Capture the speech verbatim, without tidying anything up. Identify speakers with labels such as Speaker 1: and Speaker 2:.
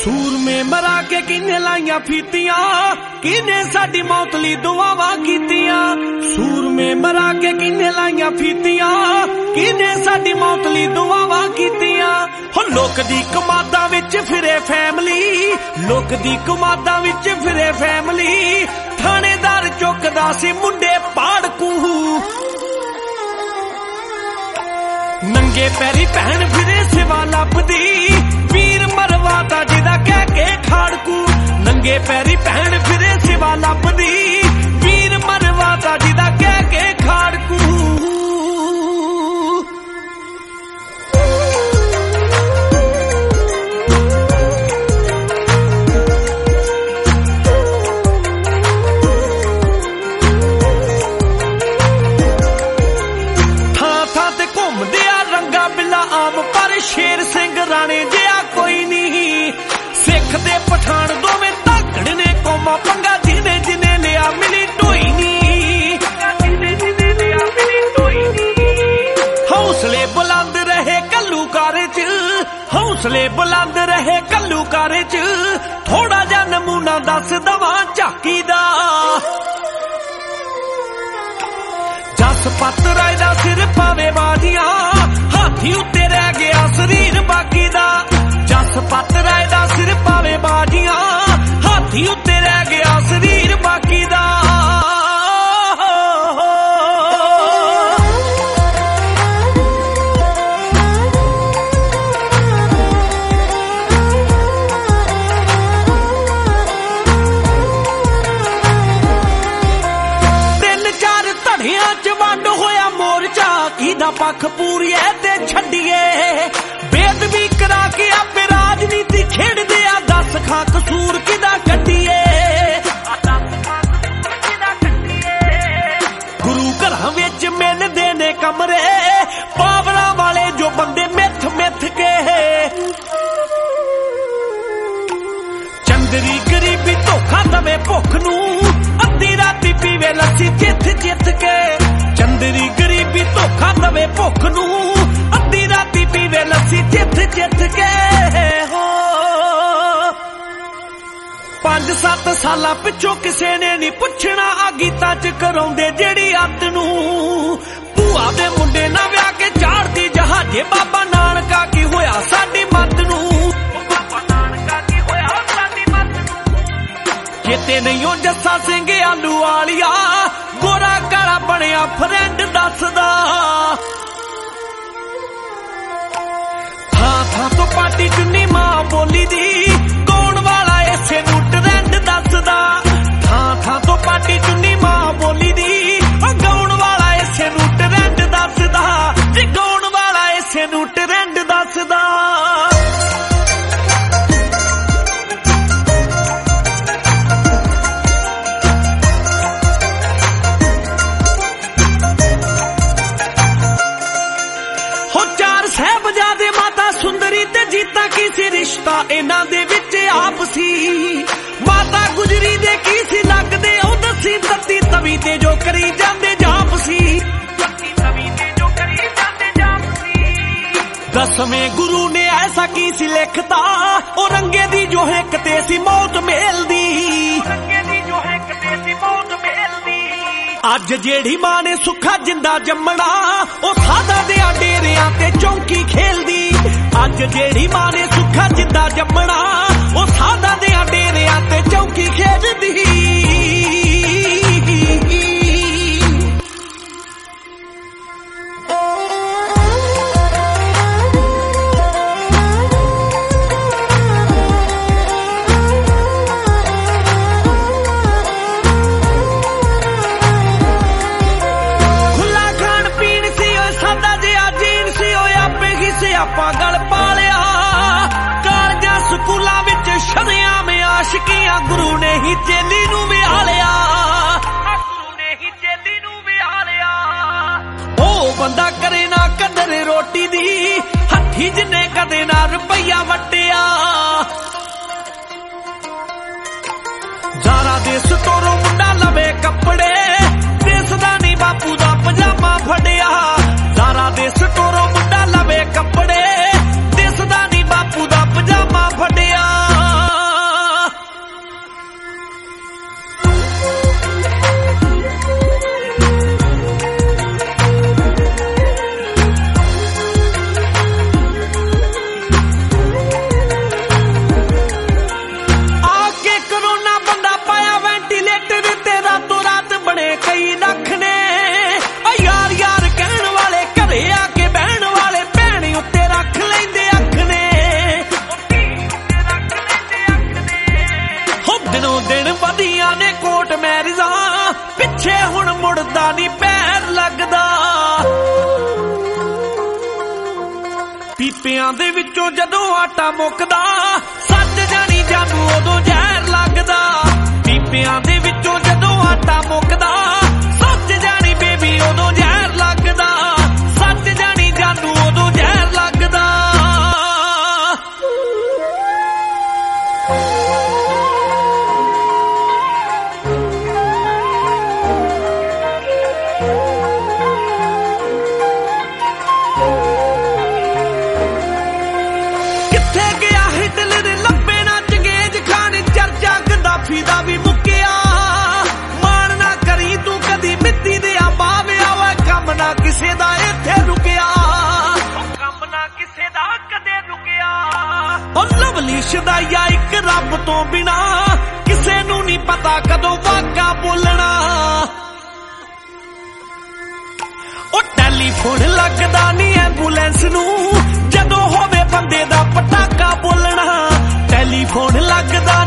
Speaker 1: सूरमे मरा के किने लाइया फीतियां, किने साडी मौत लई दुआवां कीतियां। सूरमे मरा के किने लाइया फीतियां, किने साडी मौत लई दुआवां कीतियां। हो लोक दी कमादां विच फिरे फैमिली, लोक दी कमादां विच फिरे फैमिली। थानेदार चुकदा सी मुंडे पाड़कू, नंगे पैरी भैन फिरे सिवा लभदी। वीर मरवाता जिदा कह के खाड़कू, नंगे पैरी भैन फिरे सिवा लभदी। वीर मरवाता जिदा कह के खाड़कू। शेर सिंह राणे जिहा कोई नहीं, सिख दे पठान दोवें धाकड़ ने कौमां पंगा जिने जिने लिया मिली ढोई नी। हौसले बुलंद रहे घल्लूकारे च, हौसले बुलंद रहे घल्लूकारे च। थोड़ा जा नमूना दस दवां झाकी दा, जस पत राय दा सिर पावे बाजियां। हाथी उत्ते रह गया शरीर बाकी दा, जस पत राय दा सिर पावे बाजियां। हाथी उत्ते रह गया शरीर बाकी दा। तिन चार धड़ियां च वंड होया मोर्चा, किदा पक्ष पूरीए ते छड्डिए। बेदबी करा के आपे राजनीति खेड़दे आ, दस खां कसूर किदा कड्डिए। गुरु घरां विच मिलदे ने कमरे, पावड़ा वाले जो बंदे मिथ मिथ के। चंदरी गरीबी धोखा दवे भुख नूं, अद्धी राती पीवे लस्सी चिथ चिथ के। चंदरी गरीबी धोखा दवे भुख नूं, अद्धी राती पीवे लस्सी चिथ चिथ के। हो पंज सत्त सालां पिछों किसे ने नहीं पुछना, आ गीतां च कराउंदे जेड़ी अत नूं। भूआ दे मुंडे ना विआह के चाड़दी जहाजे, बाबा नानका की होया साडी मत नूं। चेते नहीं ओ जस्सा सिंह आलू वालिया, गोरा काला बनिया फ्रेंड दसदा। थां थां तो पार्टी चुन्नी मां बोली दी, कौन वाला इसे नूं ट्रेंड दसदा। थां थां तो पार्टी चुन्नी मां बोली दी, कौन वाला इसे नूं ट्रेंड दसदा। जी कौन वाला इसे नूं ट्रेंड दसदा। रिश्ता इन्हां दे विच आपसी, माता गुजरी दे की सी लगदे ओ दसी। तत्ती तवी ते जो करी जांदे जापसी, दसवें गुरु ने ऐसा की सी लिखता, ओ रंगे दी जो हिक ते सी मौत मेल दी। अज जेड़ी मां ने सुखा जिंदा जम्मना, ओ सादा दे डेरियां ते चौंकी खेलदी। अज जेड़ी मां ने सुखा जिंदा जम्मना, ओ सादा दे डेरियां ते चौंकी खेलदी। पागल पालिया कालजा स्कूलों विच शरेआम आशिकियां, गुरु ने ही चेली नूं विहालिया। गुरु ने ही चेली नूं विहालिया। ओ बंदा करे ना कदर रोटी दी, हथी जिन्ने कदे ना रुपया वटिया। जारा देस तोरों मुंडा लवे कपड़े, देस दा नी बापू दा पजामा फड़िया। जारा देस तोरों मुंडा लवे कपड़े, दिसदा नी बापू दा पजामा फड़िया। ਕੀਤੀਆਂ ਨੇ ਕੋਟ ਮੈਰਿਜਾਂ ਪਿੱਛੇ ਹੁਣ ਮੁੜਦਾ ਨੀ ਪੈਰ ਲੱਗਦਾ ਪੀਪਿਆਂ ਦੇ ਵਿੱਚੋਂ ਜਦੋਂ ਆਟਾ ਮੁੱਕਦਾ ਸੱਜ ਜਾਣੀ ਜਾਨੂੰ ਉਦੋਂ ਜ਼ਹਿਰ ਲੱਗਦਾ ਪੀਪਿਆਂ ਦੇ ਵਿੱਚੋਂ ਜਦੋਂ ਆਟਾ ਮੁੱਕਦਾ ਸੱਜ ਜਾਣੀ ਬੇਬੀ ਉਦੋਂ ਜ਼ਹਿਰ ਲੱਗਦਾ ਸੱਜ ਜਾਣੀ ਜਾਨੂੰ ਉਦੋਂ ਜ਼ਹਿਰ ਲੱਗਦਾ ਦਾ ਵੀ ਮੁੱਕਿਆ ਮਾਣ ਨਾ ਕਰੀ ਤੂੰ ਕਦੀ ਮਿੱਟੀ ਦੇ ਆਵਾਵਿਆ ਓਏ ਕੰਮ ਨਾ ਕਿਸੇ ਦਾ ਇੱਥੇ ਰੁਕਿਆ ਕੰਮ ਨਾ ਕਿਸੇ ਦਾ ਕਦੇ ਰੁਕਿਆ ਉਹ ਲਵਲੀ ਸ਼ਦਾਈਆ ਇੱਕ ਰੱਬ ਤੋਂ ਬਿਨਾ ਕਿਸੇ ਨੂੰ ਨਹੀਂ ਪਤਾ ਕਦੋਂ ਵਾਗਾ ਬੋਲਣਾ ਉਹ ਟੈਲੀਫੋਨ ਲੱਗਦਾ ਨਹੀਂ ਐਂਬੂਲੈਂਸ ਨੂੰ ਜਦੋਂ ਹੋਵੇ ਬੰਦੇ ਦਾ ਪਟਾਕਾ ਬੋਲਣਾ ਟੈਲੀਫੋਨ ਲੱਗਦਾ